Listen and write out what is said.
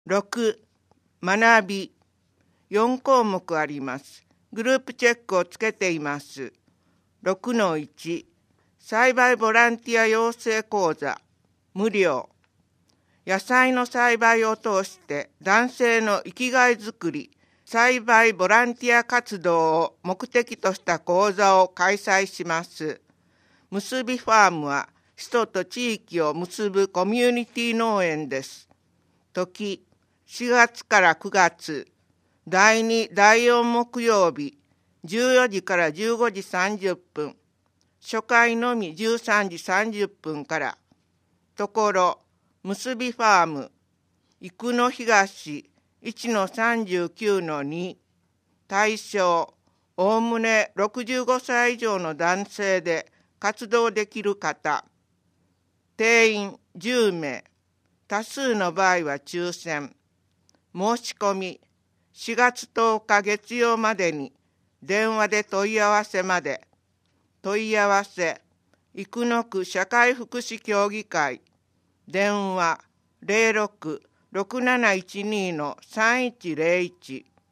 6、学び。4項目あります。グループチェックをつけています。6-1、栽培ボランティア養成講座、無料。野菜の栽培を通して男性の生きがいづくり、栽培ボランティア活動を目的とした講座を開催します。むすびファームは人と地域を結ぶコミュニティ農園です。時、4月から9月、第2、第4木曜日、14時から15時30分、初回のみ13時30分から、ところ、むすびファーム、生野東 1-39-2、対象、おおむね65歳以上の男性で活動できる方、定員10名、多数の場合は抽選、申し込み、4月10日月曜までに電話で問い合わせまで。問い合わせ、生野区社会福祉協議会、電話 06-6712-3101